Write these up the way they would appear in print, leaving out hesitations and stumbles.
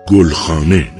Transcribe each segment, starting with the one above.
گلخانه.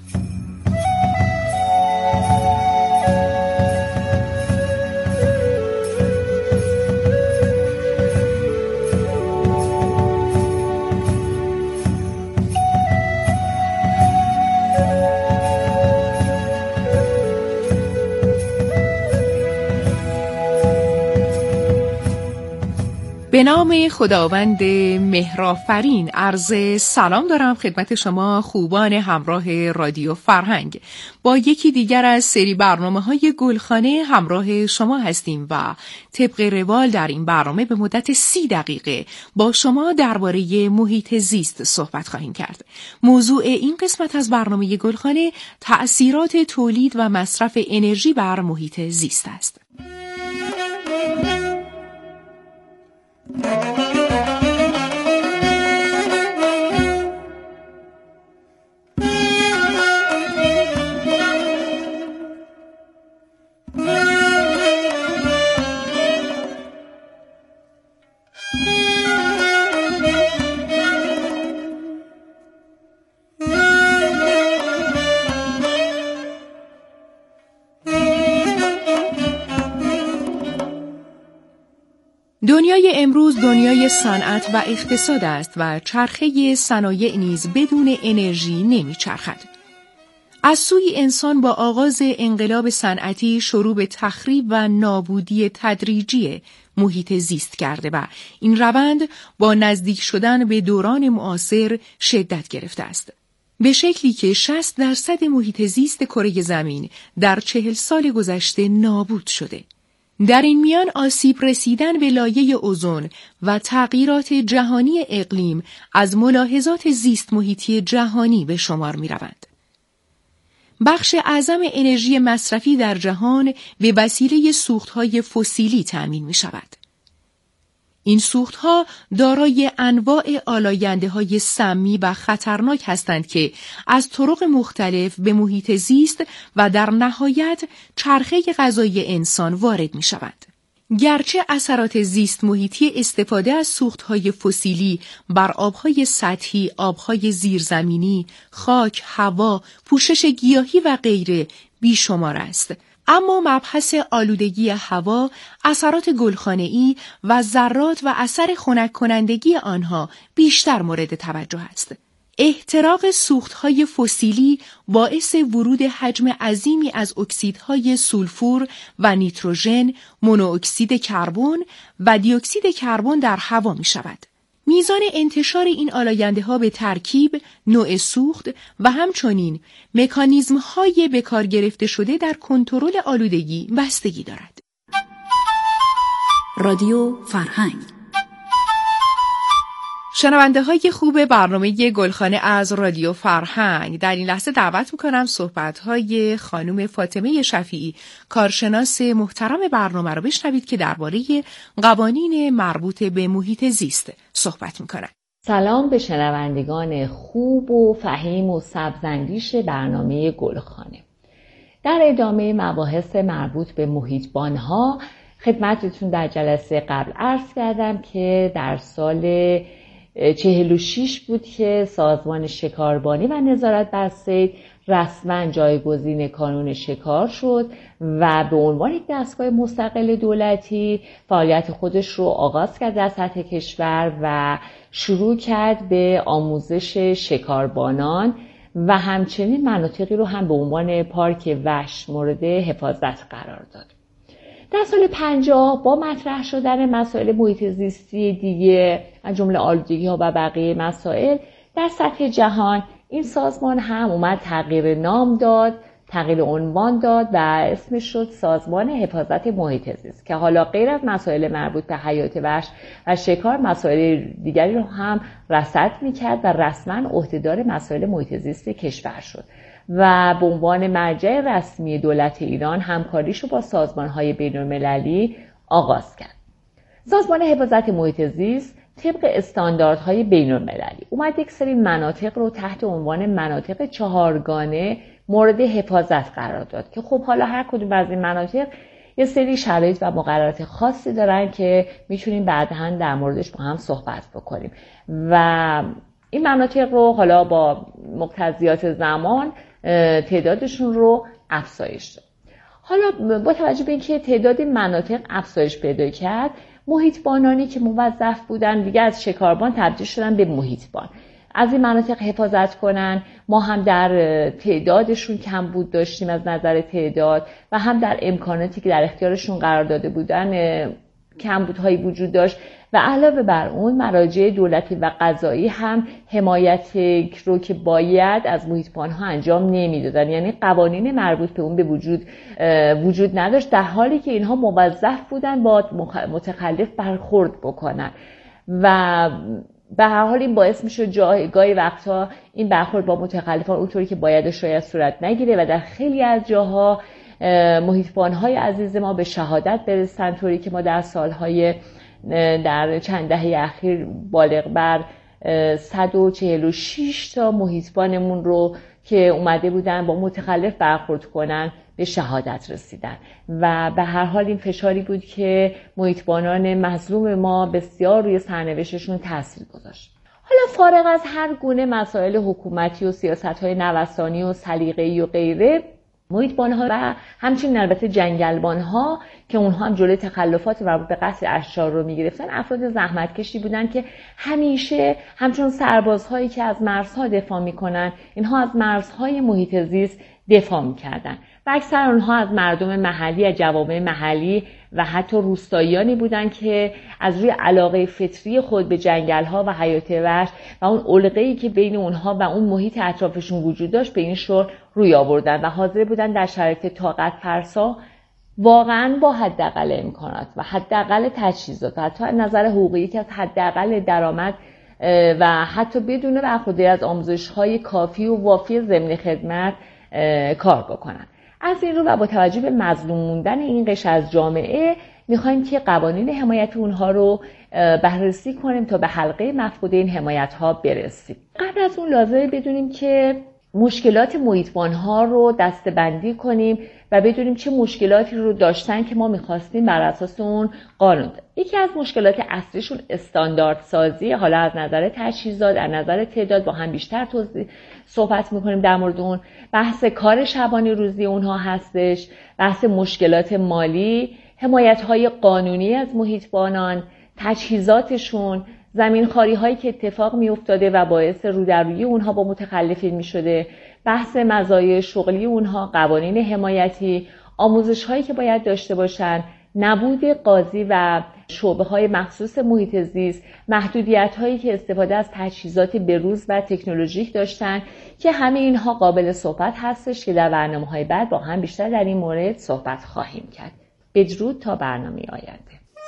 به نام خداوند مهرآفرین عرض سلام دارم خدمت شما خوبان همراه رادیو فرهنگ. با یکی دیگر از سری برنامه‌های گلخانه همراه شما هستیم و طبق روال در این برنامه به مدت 30 دقیقه با شما درباره محیط زیست صحبت خواهیم کرد. موضوع این قسمت از برنامه گلخانه تأثیرات تولید و مصرف انرژی بر محیط زیست است. دنیای امروز دنیای صنعت و اقتصاد است و چرخه صنایع نیز بدون انرژی نمیچرخد. از سوی انسان با آغاز انقلاب صنعتی شروع به تخریب و نابودی تدریجی محیط زیست کرده و این روند با نزدیک شدن به دوران معاصر شدت گرفته است. به شکلی که 60% محیط زیست کره زمین در 40 سال گذشته نابود شده. در این میان آسیب رسیدن به لایه اوزون و تغییرات جهانی اقلیم از ملاحظات زیست محیطی جهانی به شمار می روند. بخش اعظم انرژی مصرفی در جهان به وسیله سوختهای فسیلی تأمین می شود. این سوختها دارای انواع آلاینده‌های سمی و خطرناک هستند که از طرق مختلف به محیط زیست و در نهایت چرخه غذایی انسان وارد می‌شوند. گرچه اثرات زیست محیطی استفاده از سوختهای فسیلی بر آبهای سطحی، آبهای زیرزمینی، خاک، هوا، پوشش گیاهی و غیره بیشمار است، اما مبحث آلودگی هوا، اثرات گلخانه‌ای و ذرات و اثر خنک کنندگی آنها بیشتر مورد توجه است. احتراق سوختهای فسیلی باعث ورود حجم عظیمی از اکسیدهای سولفور و نیتروژن، مونوکسید کربن و دی اکسید کربن در هوا می شود. میزان انتشار این آلاینده‌ها به ترکیب، نوع سوخت و همچنین مکانیزم‌های به کار گرفته شده در کنترل آلودگی بستگی دارد. رادیو فرهنگ. شنونده‌های خوب برنامه گلخانه از رادیو فرهنگ، در این لحظه دعوت می‌کنم صحبت‌های خانم فاطمه شفیعی، کارشناس محترم برنامه رو بشنوید که درباره قوانین مربوط به محیط زیست صحبت می‌کنند. سلام به شنوندگان خوب و فهیم و سبزاندیش برنامه گلخانه. در ادامه مباحث مربوط به محیطبان‌ها خدمتتون در جلسه قبل عرض کردم که در سال 46 بود که سازمان شکاربانی و نظارت بر صید رسما جایگزین کانون شکار شد و به عنوان یک دستگاه مستقل دولتی فعالیت خودش رو آغاز کرد در سطح کشور و شروع کرد به آموزش شکاربانان و همچنین مناطقی رو هم به عنوان پارک وحش مورد حفاظت قرار داد. در سال 50 با مطرح شدن مسائل محیط زیستی دیگه از جمله آلودگی‌ها و بقیه مسائل در سطح جهان، این سازمان هم اومد تغییر نام داد، تغییر عنوان داد و اسمش شد سازمان حفاظت محیط زیست که حالا غیر از مسائل مربوط به حیات وحش و شکار مسائل دیگری رو هم رصد می‌کرد و رسما عهدهدار مسائل محیط زیست کشور شد و به عنوان مرجع رسمی دولت ایران همکاریشو با سازمان‌های بین‌المللی آغاز کرد. سازمان حفاظت محیط زیست طبق استانداردهای بین‌المللی اومد یک سری مناطق رو تحت عنوان مناطق 4گانه مورد حفاظت قرار داد که خب حالا هر کدوم از این مناطق یه سری شرایط و مقررات خاصی دارن که میتونیم بعداً در موردش با هم صحبت بکنیم و این مناطق رو حالا با مقتضیات زمان تعدادشون رو افزایش داد. حالا با توجه به اینکه تعداد مناطق افزایش پیدا کرد، محیطبانانی که موظف بودن دیگه از شکاربان تبدیل شدن به محیطبان، از این مناطق حفاظت کنن. ما هم در تعدادشون کم بود داشتیم از نظر تعداد و هم در امکاناتی که در اختیارشون قرار داده بودن کمبودهایی وجود داشت و علاوه بر اون مراجع دولتی و قضایی هم حمایت رو که باید از محیطبان‌ها انجام نمیدادن، یعنی قوانین مربوط به اون به وجود نداشت، در حالی که اینها موظف بودن با متخلف برخورد بکنن و به هر حال این باعث میشه گاهی وقتا این برخورد با متخلفان اونطوری که باید شاید صورت نگیره و در خیلی از جاها محیطبان‌های عزیز ما به شهادت برسن، طوری که ما در چند دهه اخیر بالغ بر 146 تا محیطبانمون رو که اومده بودن با متخلف برخورد کنن به شهادت رسیدن و به هر حال این فشاری بود که محیطبانان مظلوم ما بسیار روی سرنوشتشون تاثیر گذاشت. حالا فارغ از هر گونه مسائل حکومتی و سیاست‌های نوسانی و سلیقه‌ای و غیره، محیطبان‌ها و همچنین البته جنگلبان‌ها که اونها هم جلوی تخلفات مربوط به قطع اشجار رو می‌گرفتن، افراد زحمتکشی بودن که همیشه همچون سربازهایی که از مرزها دفاع می‌کنن، اینها از مرزهای محیط زیست دفاع می‌کردن و اکثر اونها از مردم محلی، از جوامع محلی و حتی روستاییانی بودن که از روی علاقه فطری خود به جنگل‌ها و حیات وحش و اون علقه‌ای که بین اونها و اون محیط اطرافشون وجود داشت به این شور روی آوردن و حاضر بودن در شرایط طاقت فرسا واقعاً با حداقل امکانات و حداقل تجهیزات و حتی از نظر حقوقی که از حداقل درآمد و حتی بدون برخورداری از آموزش‌های کافی و وافی ضمن خدمت کار بکنن. از این رو و با توجه به مظلوم موندن این قشر از جامعه میخوایم که قوانین حمایت اونها رو بررسی کنیم تا به حلقه مفقود این حمایت ها برسیم. قبل از اون لازمه بدونیم که مشکلات محیطبان‌ها رو دسته‌بندی کنیم و بدونیم چه مشکلاتی رو داشتن که ما می‌خواستیم بر اساس اون قانون. یکی از مشکلات اصلیشون استاندارد سازی، حالا از نظر تجهیزات، از نظر تعداد با هم بیشتر صحبت می‌کنیم در مورد اون. بحث کار شبانه روزی اونها هستش، بحث مشکلات مالی، حمایت‌های قانونی از محیطبانان، تجهیزاتشون، زمینخواری هایی که اتفاق می افتاده و باعث رودرویی اونها با متخلفین می شده، بحث مزایای شغلی اونها، قوانین حمایتی، آموزش هایی که باید داشته باشن، نبود قاضی و شعبه های مخصوص محیط زیست، محدودیت هایی که استفاده از تجهیزات بروز و تکنولوژیک داشتن که همه اینها قابل صحبت هستش که در برنامه های بعد با هم بیشتر در این مورد صحبت خواهیم کرد. بدرود تا برنامه آینده.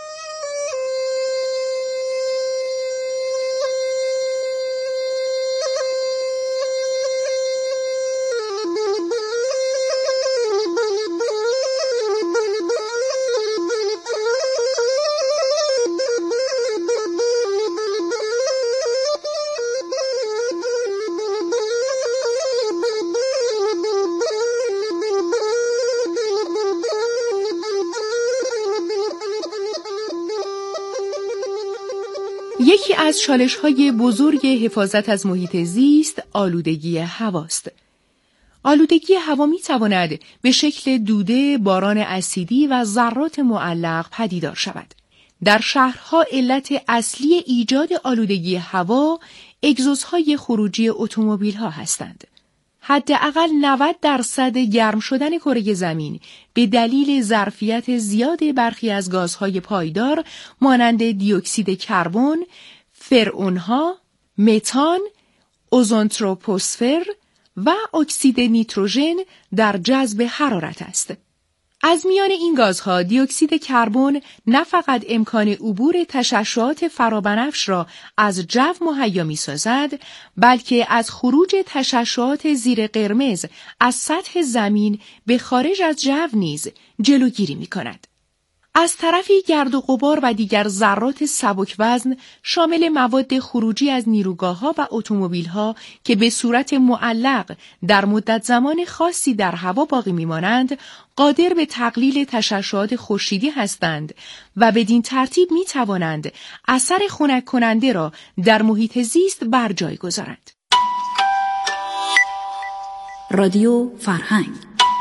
یکی از چالش‌های بزرگ حفاظت از محیط زیست آلودگی هواست. آلودگی هوا می‌تواند به شکل دوده، باران اسیدی و ذرات معلق پدیدار شود. در شهرها علت اصلی ایجاد آلودگی هوا اگزوزهای خروجی اتومبیل‌ها هستند. حداقل 90% گرم شدن کره زمین به دلیل ظرفیت زیاد برخی از گازهای پایدار مانند دیوکسید کربن، فرئونها، متان، اوزون تروپوسفر و اکسید نیتروژن در جذب حرارت است. از میان این گازها دیوکسید کربن نه فقط امکان عبور تشعشعات فرابنفش را از جو مهیا می‌سازد، بلکه از خروج تشعشعات زیر قرمز از سطح زمین به خارج از جو نیز جلوگیری می‌کند. از طرفی گرد و غبار و دیگر ذرات سبک وزن شامل مواد خروجی از نیروگاه‌ها و اتومبیل‌ها که به صورت معلق در مدت زمان خاصی در هوا باقی می‌مانند، قادر به تقلیل تشعشعات خورشیدی هستند و بدین ترتیب می‌توانند اثر خنک کننده را در محیط زیست بر جای گذارند. رادیو فرهنگ.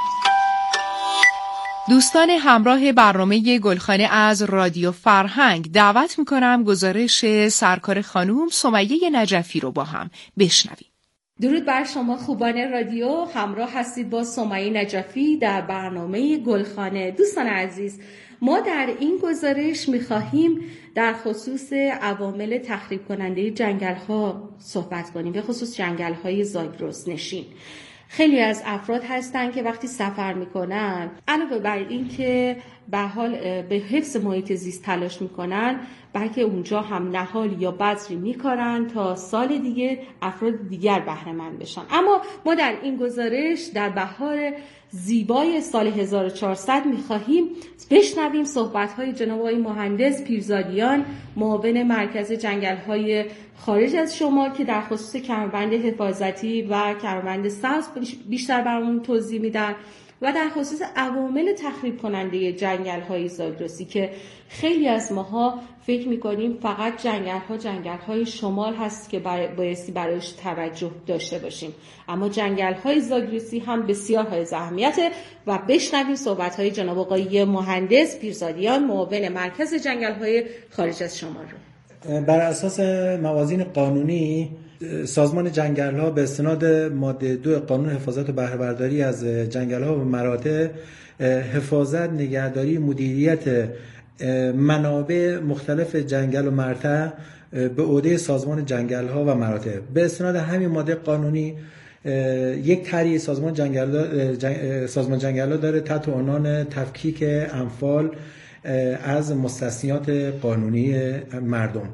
دوستان همراه برنامه گلخانه از رادیو فرهنگ، دعوت میکنم گزارش سرکار خانوم سمیه نجفی رو با هم بشنویم. درود بر شما خوبان رادیو، همراه هستید با سمیه نجفی در برنامه گلخانه. دوستان عزیز، ما در این گزارش میخواهیم در خصوص عوامل تخریب کننده جنگل ها صحبت کنیم، به خصوص جنگل های زاگرس نشین. خیلی از افراد هستن که وقتی سفر میکنن علاوه بر این که به حال به حفظ محیط زیست تلاش میکنن، بلکه اونجا هم نهال یا بذری میکارن تا سال دیگه افراد دیگر بهره مند بشن. اما ما در این گزارش در بهار زیبای سال 1400 میخواهیم بشنویم صحبت‌های جناب آقای مهندس پیرزادیان، معاون مرکز جنگل‌های خارج از شمال، که در خصوص کمربند حفاظتی و کمربند سبز بیشتر برامون توضیح میدن و در خصوص عوامل تخریب کننده جنگل‌های زاگرسی که خیلی از ماها فکر می‌کنیم فقط جنگل‌های شمال هست که بایستی برایش توجه داشته باشیم، اما جنگل‌های زاگرسی هم بسیار حائز اهمیته و بشنویم صحبت‌های جناب آقای مهندس پیرزادیان، معاون مرکز جنگل‌های خارج از شمال رو. بر اساس موازین قانونی سازمان جنگل‌ها به استناد ماده 2 قانون حفاظت و بهره برداری از جنگل‌ها و مراتع، حفاظت، نگهداری، مدیریت منابع مختلف جنگل و مرتع به عهده سازمان جنگل‌ها و مراتع. به استناد همین ماده قانونی یک طرح سازمان جنگل‌ها داره تحت عنوان تفکیک انفال از مستثنیات قانونی مردم.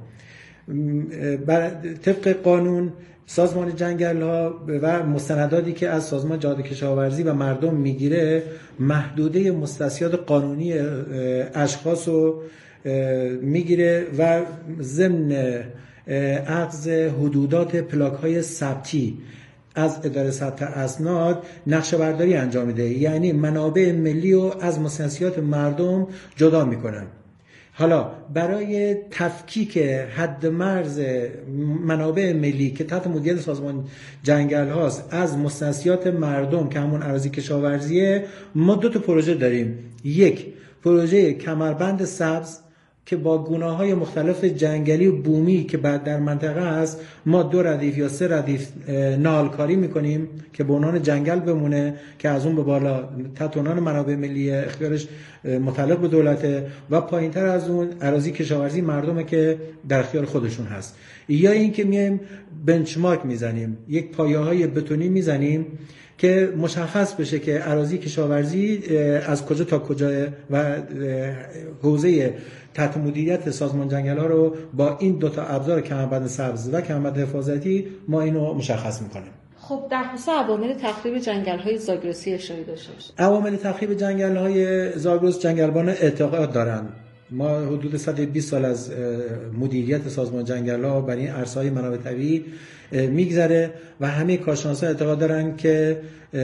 طبق قانون سازمان جنگل‌ها و مستنداتی که از سازمان جهاد کشاورزی و مردم میگیره محدوده مستثنیات قانونی اشخاص رو میگیره و ضمن اخذ حدودات پلاک‌های ثبتی از اداره ثبت اسناد نقشه برداری انجام میده، یعنی منابع ملی رو از مستثنیات مردم جدا میکنن. حالا برای تفکیک حد مرز منابع ملی که تحت مدیریت سازمان جنگل هاست از مستثنیات مردم که همون اراضی کشاورزیه، ما 2 تا پروژه داریم. یک پروژه کمربند سبز که با گونه‌های مختلف جنگلی و بومی که بعد در منطقه هست ما 2 ردیف یا 3 ردیف نهالکاری میکنیم که به عنوان جنگل بمونه، که از اون به بالا تحت عنوان منابع ملی اختیارش متعلق به دولته و پایینتر از اون اراضی کشاورزی مردمه که در اختیار خودشون هست. یا اینکه میایم بنچمارک میزنیم، یک پایه‌های بتونی میزنیم که مشخص بشه که اراضی کشاورزی از کجا تا کجا و حوزه تحت مدیریت سازمان جنگل‌ها رو با این 2 تا ابزار کمربند سبز و کمربند حفاظتی ما اینو مشخص می‌کنیم. خب در خصوص عوامل تخریب جنگل‌های زاگرسی اشاره داشته باشید. عوامل تخریب جنگل‌های زاگرس جنگلبان اعتقاد دارن. ما حدود 120 سال از مدیریت سازمان جنگل‌ها برای این عرصه‌های منابع طبیعی میگذره و همه کارشناسان اعتقاد دارن که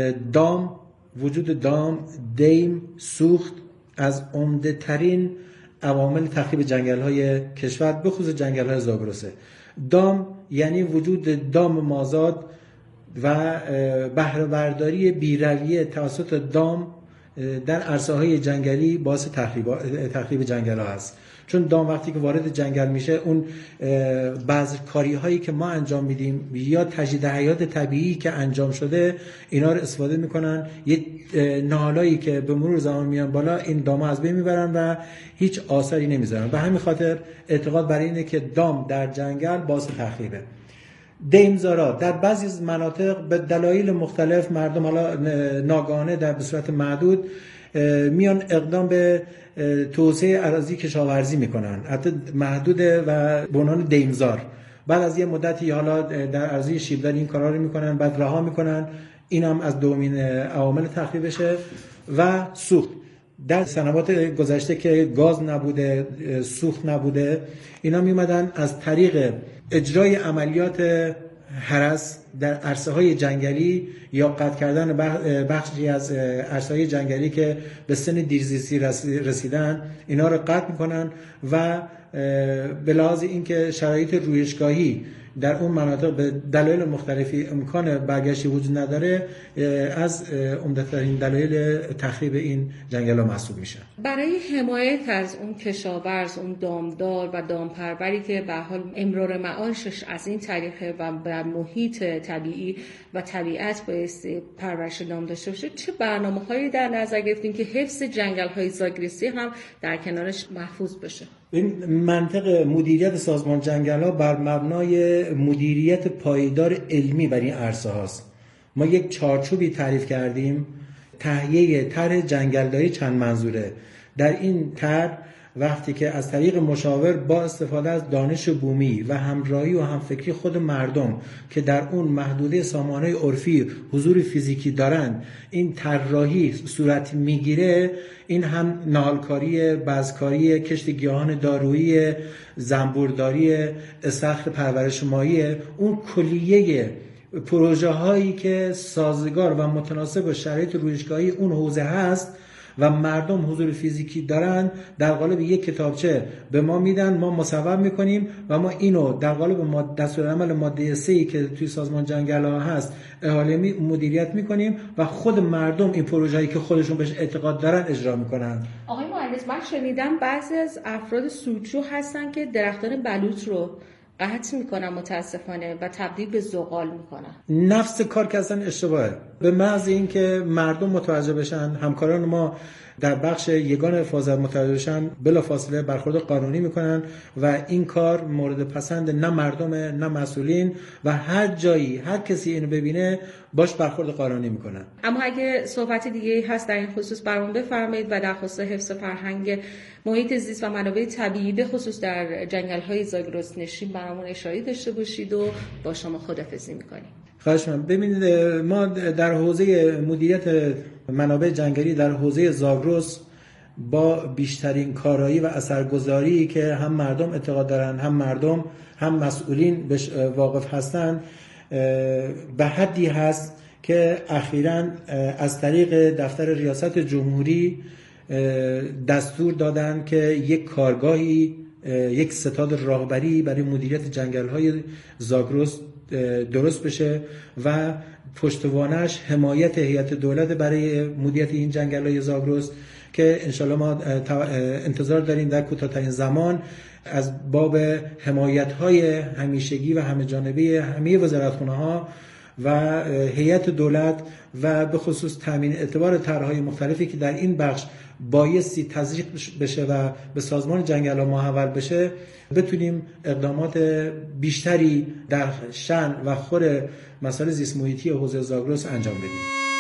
وجود دام، دیم، سوخت از عمده ترین عوامل تخریب جنگل‌های کشور به خصوص جنگل‌های زاگرسه. دام یعنی وجود دام مازاد و بهره برداری بی‌رویه توسط دام در عرصه‌های جنگلی باعث تخریب جنگل‌ها است. چون دام وقتی که وارد جنگل میشه، اون بذرکاری هایی که ما انجام میدیم یا تجدید حیات طبیعی که انجام شده، اینا رو استفاده میکنن، یه نهالایی که به مرور زمان میان بالا این دام از بین میبرن و هیچ آثاری نمیذارن. به همین خاطر اعتقاد بر اینه که دام در جنگل باعث تخریبه. دیمزارا در بعضی از مناطق به دلایل مختلف مردم حالا ناگهانه به صورت معدود میان اقدام به توسعه اراضی کشاورزی میکنن، حتی محدوده و به عنوان دیمزار. بعد از یه مدتی حالا در اراضی شیبدار این کارا رو میکنن، بعد رها میکنن. این هم از دومین عوامل تخریبشه. و سوخت در سنوات گذشته که گاز نبوده، سوخت نبوده، اینا میمدن از طریق اجرای عملیات هرس در عرصه‌های جنگلی یا قطع کردن بخشی از عرصه‌های جنگلی که به سن دیرزیستی رسیدن، اینا رو قطع میکنن و به لحاظ اینکه شرایط رویشگاهی در اون مناطق به دلایل مختلفی امکان برگشتی وجود نداره، از عمده‌ترین دلایل تخریب این جنگل‌ها محسوب میشه. برای حمایت از اون کشاورز، اون دامدار و دامپروری که به حال امرار معاشش از این طریقه و بر محیط طبیعی و طبیعت بایستی پرورش دام داشته باشه، چه برنامه‌هایی در نظر گرفتیم که حفظ جنگل‌های زاگرسی هم در کنارش محفوظ بشه؟ این منطق مدیریت سازمان جنگل‌ها بر مبنای مدیریت پایدار علمی بر این عرصه هاست. ما یک چارچوبی تعریف کردیم، تهیه طرح جنگلداری چند منظوره. در این طرح وقتی که از طریق مشاور با استفاده از دانش بومی و همراهی و همفکری خود مردم که در اون محدوده سامانه عرفی حضور فیزیکی دارند، این طراحی صورت میگیره، این هم نهالکاری، بذرکاری، کشت گیاهان دارویی، زنبورداری، استخر پرورش ماهی، اون کلیه پروژه هایی که سازگار و متناسب با شرایط رویشگاهی اون حوزه هست و مردم حضور فیزیکی دارن، در قالب یک کتابچه به ما میدن، ما مصوب میکنیم و ما اینو در قالب دستورالعمل ماده 3 که توی سازمان جنگل‌ها هست احاله مدیریت میکنیم و خود مردم این پروژه‌ای که خودشون بهش اعتقاد دارن اجرا میکنن. آقای مهندس، من شنیدم بعضی از افراد سودجو هستن که درختان بلوط رو قطع میکنن متاسفانه و تبدیل به زغال میکنن. نفس کار که اصلا اشتباهه. به محض اینکه مردم متوجه بشن، همکاران ما در بخش یگان حفاظت متوجه بشن، بلافاصله برخورد قانونی میکنن و این کار مورد پسند نه مردم نه مسئولین و هر جایی هر کسی اینو ببینه باش برخورد قانونی میکنن. اما اگه صحبت دیگه هست در این خصوص برامون بفرمایید و در خصوص حفظ فرهنگ محیط زیست و منابع طبیعی به خصوص در جنگل‌های زاگرس نشین برامون اشاره داشته باشید و با شما خداحافظی میکنیم. خواهش می‌کنم. ببینید، ما در حوزه مدیریت منابع جنگلی در حوزه زاگرس با بیشترین کارایی و اثرگذاری که هم مردم اعتقاد دارن، هم مردم هم مسئولین بهش واقف هستن، به حدی هست که اخیراً از طریق دفتر ریاست جمهوری دستور دادن که یک کارگاهی، یک ستاد راهبری برای مدیریت جنگل‌های زاگرس درست بشه و پشتوانش حمایت هیئت دولت برای مدیریت این جنگل‌های زاگرس که انشالله ما انتظار داریم در کوتاه‌ترین زمان از باب حمایت‌های همیشگی و همه‌جانبه همه وزارتخونه‌ها و هیئت دولت و به خصوص تامین اعتبار طرح‌های مختلفی که در این بخش بایستی تزریق بشه و به سازمان جنگل‌ها محول بشه، بتونیم اقدامات بیشتری در شأن و خور مسائل زیست محیطی حوزه زاگرس انجام بدیم.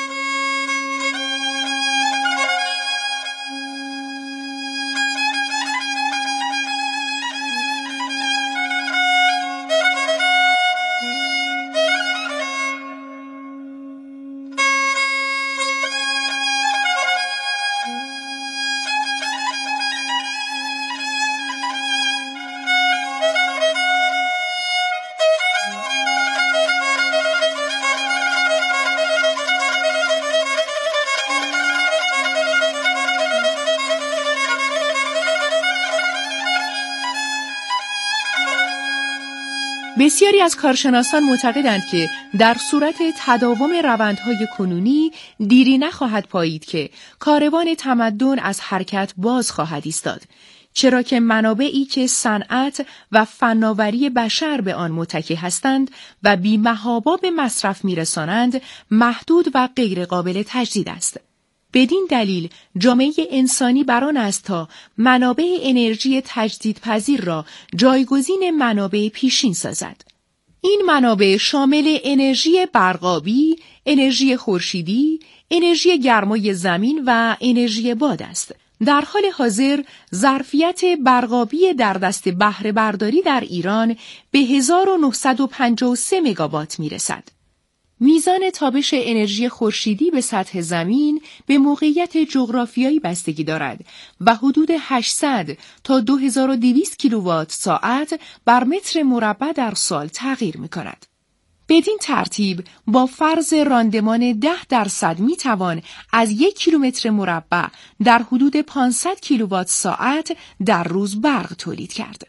بسیاری از کارشناسان معتقدند که در صورت تداوم روندهای کنونی دیری نخواهد پایید که کاروان تمدن از حرکت باز خواهد ایستاد، چرا که منابعی که صنعت و فناوری بشر به آن متکی هستند و بی‌محابا به مصرف می‌رسانند محدود و غیرقابل تجدید است. بدین دلیل جامعه انسانی بر آن است تا منابع انرژی تجدیدپذیر را جایگزین منابع پیشین سازد. این منابع شامل انرژی برقابی، انرژی خورشیدی، انرژی گرمای زمین و انرژی باد است. در حال حاضر ظرفیت برقابی در دست بهره برداری در ایران به 1953 مگاوات میرسد. میزان تابش انرژی خورشیدی به سطح زمین به موقعیت جغرافیایی بستگی دارد و حدود 800 تا 2200 کیلووات ساعت بر متر مربع در سال تغییر می‌کند. بدین ترتیب با فرض راندمان 10% میتوان از 1 کیلومتر مربع در حدود 500 کیلووات ساعت در روز برق تولید کرد.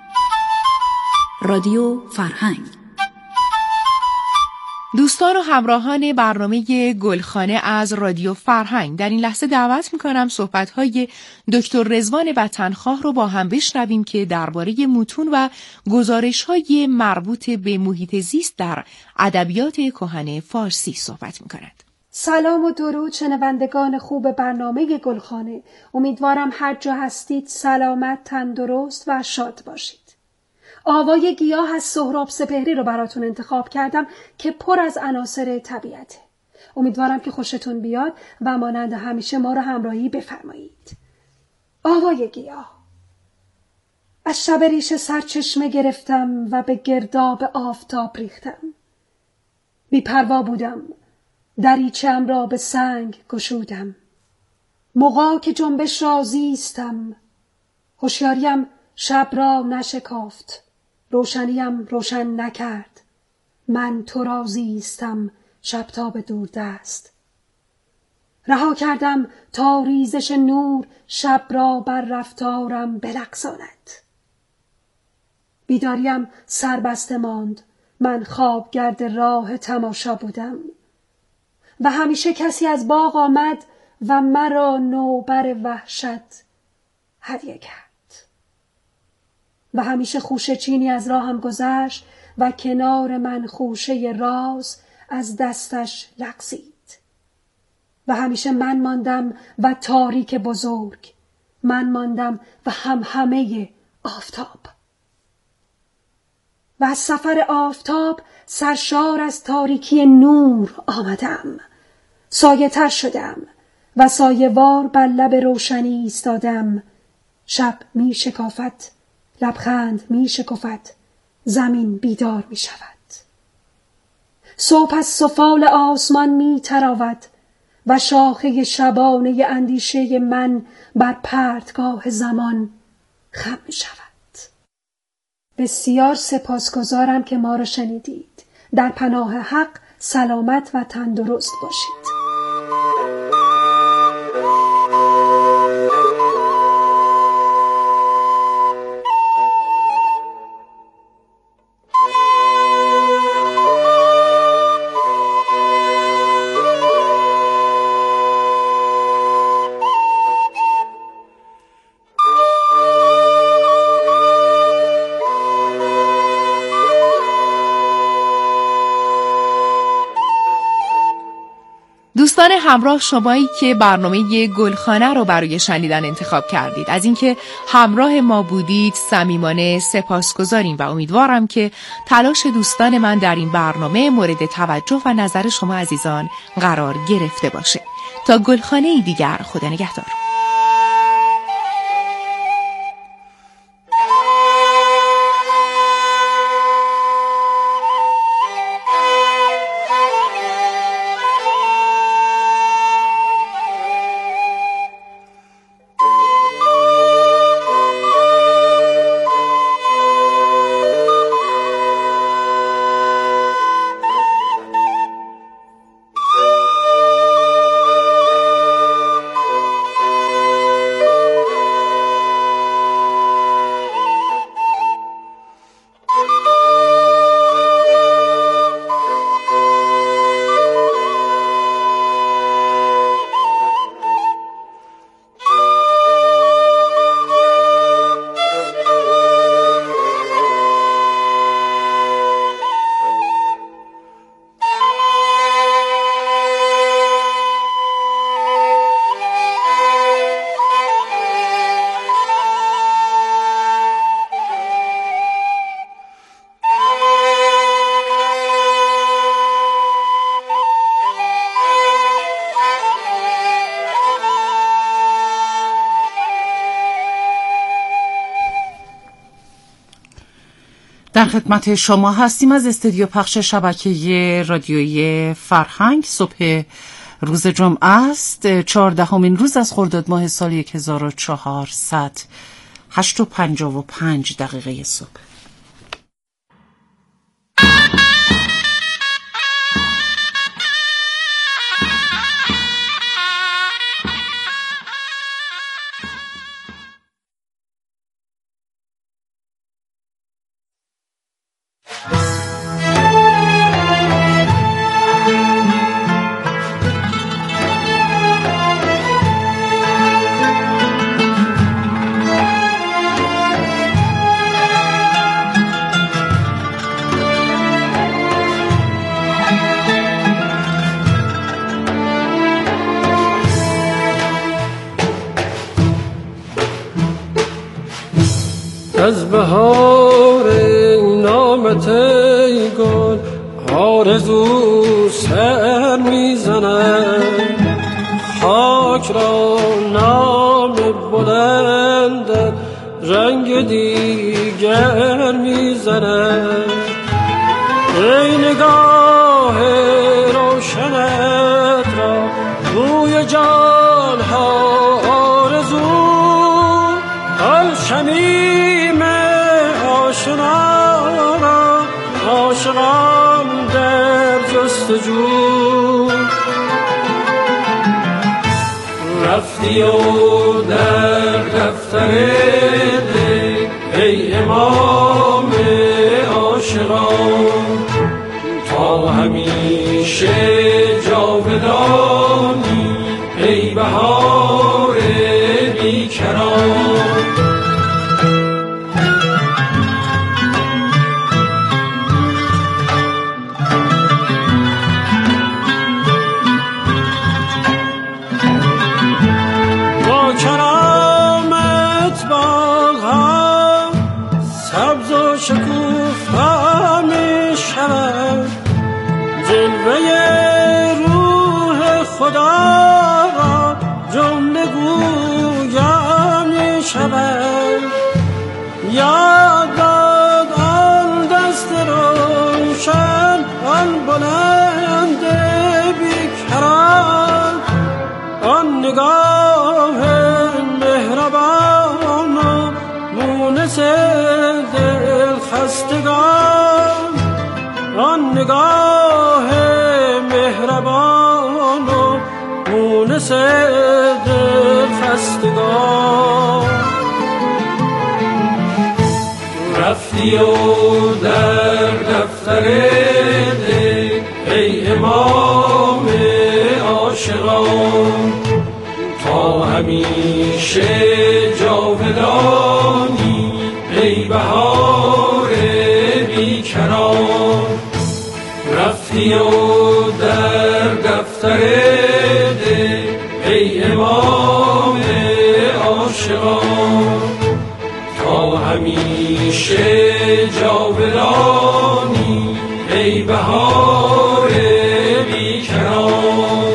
رادیو فرهنگ. دوستان و همراهان برنامه گلخانه از رادیو فرهنگ، در این لحظه دعوت می‌کنم صحبت‌های دکتر رضوان وطنخواه رو با هم بشنویم که درباره متون و گزارش‌های مربوط به محیط زیست در ادبیات کهن فارسی صحبت می‌کند. سلام و درود شنوندگان خوب برنامه گلخانه. امیدوارم هر جا هستید سلامت، تندرست و شاد باشید. آوای گیاه از سهراب سپهری رو براتون انتخاب کردم که پر از عناصر طبیعته. امیدوارم که خوشتون بیاد و مانند همیشه ما رو همراهی بفرمایید. آوای گیاه. از شب ریش سرچشمه گرفتم و به گرداب آفتاب ریختم. بی پروا بودم، دریچه‌ام را به سنگ گشودم. موقعی که جنبش را زیستم، هوشیاریم شب را نشکافت، روشنیم روشن نکرد. من تو را زیستم شبتاب دوردست. رها کردم تا ریزش نور شب را بر رفتارم بلغزاند. بیداریم سربسته ماند، من خوابگرد راه تماشا بودم و همیشه کسی از باغ آمد و مرا نوبر وحشت هدیه کرد. و همیشه خوشه چینی از راهم گذشت و کنار من خوشه راز از دستش لغزید. و همیشه من ماندم و تاریک بزرگ، من ماندم و همه آفتاب. و از سفر آفتاب سرشار از تاریکی نور آمدم. سایه تر شدم و سایه‌وار بر لب روشنی ایستادم. شب می شکافت، لبخند می شکفت، زمین بیدار می شود. صبح از سفال آسمان می تراود و شاخه شبانه اندیشه من بر پرتگاه زمان خم می شود. بسیار سپاسگزارم که ما را شنیدید. در پناه حق سلامت و تندرست باشید. دوستان همراه، شمایی که برنامه گلخانه رو برای شنیدن انتخاب کردید، از اینکه همراه ما بودید صمیمانه سپاسگزاریم و امیدوارم که تلاش دوستان من در این برنامه مورد توجه و نظر شما عزیزان قرار گرفته باشه. تا گلخانه دیگر، خدا نگهدار. در خدمت شما هستیم از استودیو پخش شبکه رادیویی فرهنگ. صبح روز جمعه است، 14مین روز از خرداد ماه سال 1400، 8:55 صبح. از بهار نامت ای گل آرزو سر میزند، خاک را نام بلند رنگ دیگر میزند. ای نگاه روشنت را روی جان ها آرزو، آن شمیم آشنا را عاشقان در جستجو. رفتی و در دفتر دل ای امام عاشقان، تا همیشه جاودانی ای بهار بیکران. خدا را جمله گویا می شود، یاد داد آن دست روشن، آن بلند بیکران، آن نگاه مهربان و مونس دل خستگان، آن نگاه مهربان و مونس دل خستگان. رفتی و در دفتر دل ای امام عاشقان، تا همیشه جاودانی ای بهار بیکران. رفتی و در دفتر دل ای امام عاشقان، تا همیشه جاودانی ای بهار بیکران.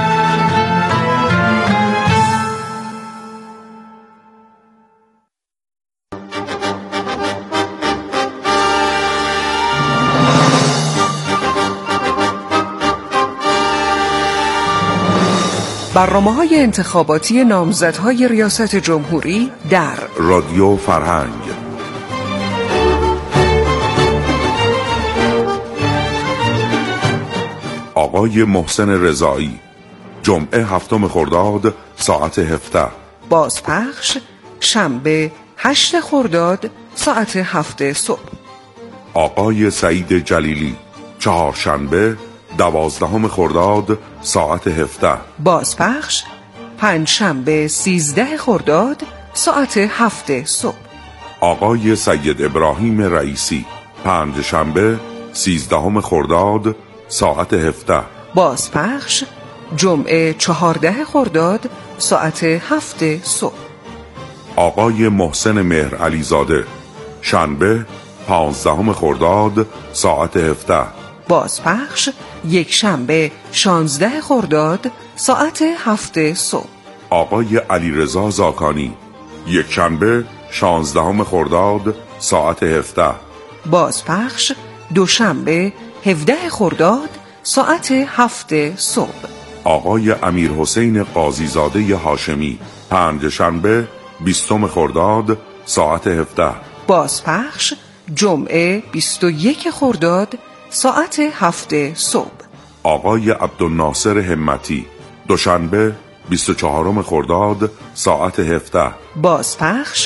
برنامه‌های انتخاباتی نامزدهای ریاست جمهوری در رادیو فرهنگ. آقای محسن رضایی، جمعه 7 خرداد ساعت 17. بازپخش شنبه 8 خرداد ساعت 7 صبح. آقای سعید جلیلی، چهارشنبه 12 خرداد ساعت 17. بازپخش پنجشنبه 13 خرداد ساعت 7 صبح. آقای سید ابراهیم رئیسی، پنجشنبه 13 خرداد ساعت 17. بازپخش جمعه 14 خرداد ساعت 7 صبح. آقای محسن مهر علیزاده، شنبه 15 خرداد ساعت 17. بازپخش یک شنبه 16 خرداد ساعت 7 صبح. آقای علیرضا زاکانی، یک شنبه 16 خرداد ساعت 17. بازپخش دوشنبه 17 خرداد ساعت 7 صبح. آقای امیر حسین قاضیزاده هاشمی پنجشنبه 20 خرداد ساعت 17. بازپخش جمعه 21 خرداد ساعت 7 صبح. آقای عبدالناصر همتی دوشنبه 24 خرداد ساعت 17. بازپخش